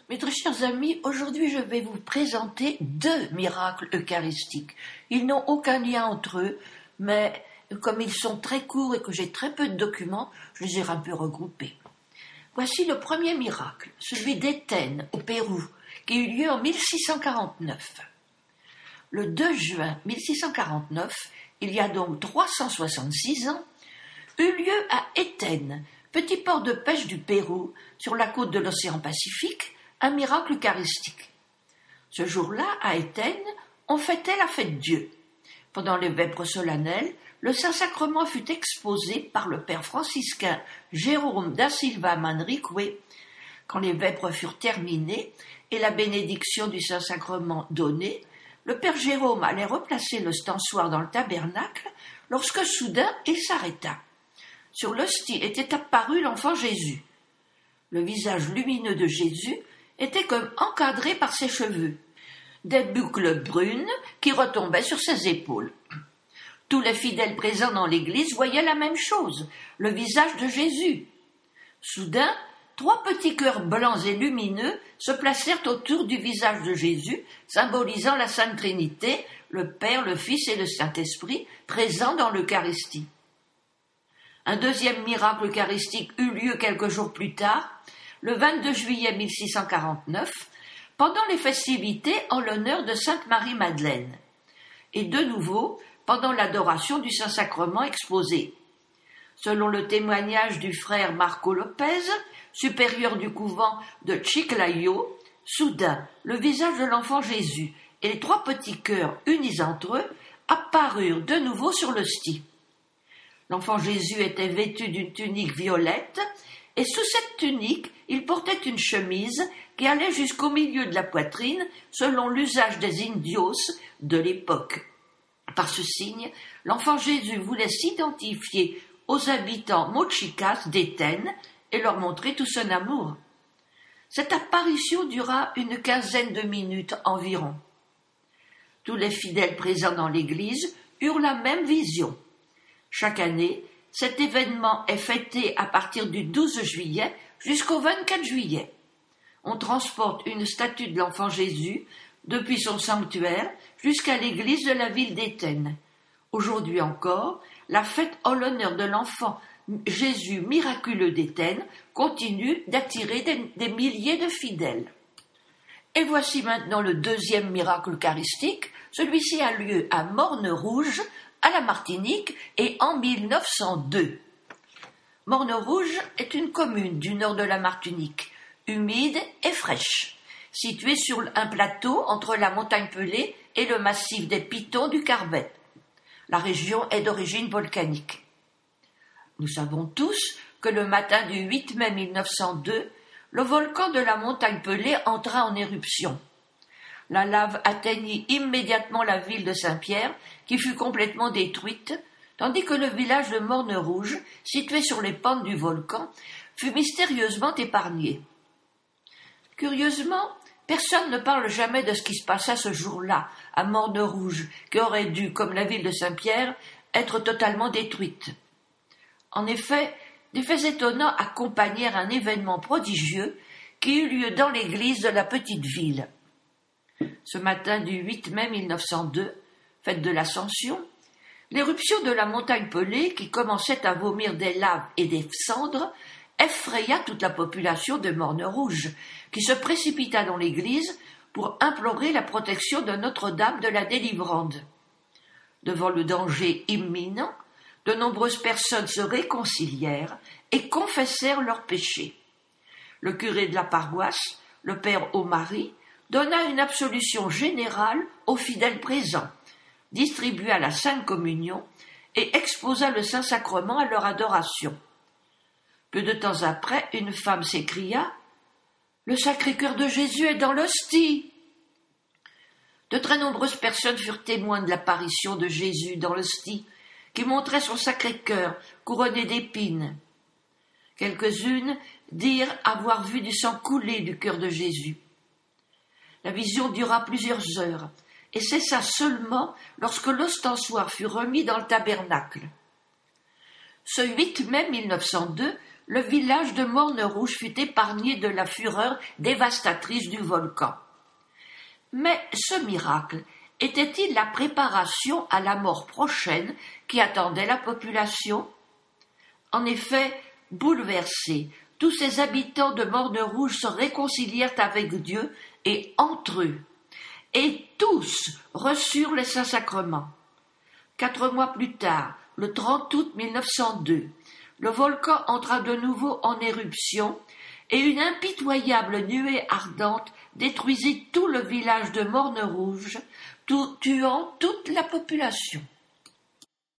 Mes très chers amis, aujourd'hui je vais vous présenter 2 miracles eucharistiques. Ils n'ont aucun lien entre eux, mais comme ils sont très courts et que j'ai très peu de documents, je les ai un peu regroupés. Voici le premier miracle, celui d'Étenne, au Pérou, qui eut lieu en 1649. Le 2 juin 1649, il y a donc 366 ans, eut lieu à Étenne, petit port de pêche du Pérou, sur la côte de l'océan Pacifique, un miracle eucharistique. Ce jour-là, à Étenne, on fêtait la fête Dieu. Pendant les vêpres solennelles, le Saint-Sacrement fut exposé par le père franciscain Jérôme da Silva Manrique. Quand les vêpres furent terminées et la bénédiction du Saint-Sacrement donnée, le père Jérôme allait replacer le stensoir dans le tabernacle lorsque soudain il s'arrêta. Sur l'hostie était apparu l'enfant Jésus. Le visage lumineux de Jésus était comme encadré par ses cheveux, des boucles brunes qui retombaient sur ses épaules. Tous les fidèles présents dans l'église voyaient la même chose, le visage de Jésus. Soudain, 3 petits cœurs blancs et lumineux se placèrent autour du visage de Jésus, symbolisant la Sainte Trinité, le Père, le Fils et le Saint-Esprit, présents dans l'Eucharistie. Un deuxième miracle eucharistique eut lieu quelques jours plus tard, le 22 juillet 1649, pendant les festivités en l'honneur de Sainte Marie-Madeleine, et de nouveau pendant l'adoration du Saint-Sacrement exposé. Selon le témoignage du frère Marco Lopez, supérieur du couvent de Chiclayo, soudain, le visage de l'enfant Jésus et les 3 petits cœurs unis entre eux apparurent de nouveau sur l'hostie. L'enfant Jésus était vêtu d'une tunique violette, et sous cette tunique, il portait une chemise qui allait jusqu'au milieu de la poitrine, selon l'usage des indios de l'époque. Par ce signe, l'enfant Jésus voulait s'identifier aux habitants mochicas d'Étenne et leur montrer tout son amour. Cette apparition dura une quinzaine de minutes environ. Tous les fidèles présents dans l'église eurent la même vision. Chaque année, cet événement est fêté à partir du 12 juillet jusqu'au 24 juillet. On transporte une statue de l'enfant Jésus depuis son sanctuaire jusqu'à l'église de la ville d'Étenne. Aujourd'hui encore, la fête en l'honneur de l'enfant Jésus miraculeux d'Étenne continue d'attirer des milliers de fidèles. Et voici maintenant le deuxième miracle eucharistique. Celui-ci a lieu à Morne-Rouge, à la Martinique, et en 1902. Morne-Rouge est une commune du nord de la Martinique, humide et fraîche, située sur un plateau entre la montagne Pelée et le massif des Pitons du Carbet. La région est d'origine volcanique. Nous savons tous que le matin du 8 mai 1902, le volcan de la montagne Pelée entra en éruption. La lave atteignit immédiatement la ville de Saint-Pierre, qui fut complètement détruite, tandis que le village de Morne-Rouge, situé sur les pentes du volcan, fut mystérieusement épargné. Curieusement, personne ne parle jamais de ce qui se passa ce jour-là, à Morne-Rouge, qui aurait dû, comme la ville de Saint-Pierre, être totalement détruite. En effet, des faits étonnants accompagnèrent un événement prodigieux qui eut lieu dans l'église de la petite ville. Ce matin du 8 mai 1902, fête de l'Ascension, l'éruption de la montagne Pelée, qui commençait à vomir des laves et des cendres, effraya toute la population de Morne-Rouge, qui se précipita dans l'église pour implorer la protection de Notre-Dame de la Délivrande. Devant le danger imminent, de nombreuses personnes se réconcilièrent et confessèrent leurs péchés. Le curé de la paroisse, le père Omari, donna une absolution générale aux fidèles présents, distribua la Sainte Communion et exposa le Saint-Sacrement à leur adoration. Peu de temps après, une femme s'écria « Le Sacré-Cœur de Jésus est dans l'hostie !» De très nombreuses personnes furent témoins de l'apparition de Jésus dans l'hostie, qui montrait son Sacré-Cœur couronné d'épines. Quelques-unes dirent avoir vu du sang couler du cœur de Jésus. La vision dura plusieurs heures et cessa seulement lorsque l'ostensoir fut remis dans le tabernacle. Ce 8 mai 1902 le village de Morne-Rouge fut épargné de la fureur dévastatrice du volcan. Mais ce miracle était-il la préparation à la mort prochaine qui attendait la population? En effet, bouleversés, tous ces habitants de Morne-Rouge se réconcilièrent avec Dieu et entre eux, et tous reçurent les Saints-Sacrements. 4 mois plus tard, le 30 août 1902, le volcan entra de nouveau en éruption et une impitoyable nuée ardente détruisit tout le village de Morne-Rouge, tuant toute la population.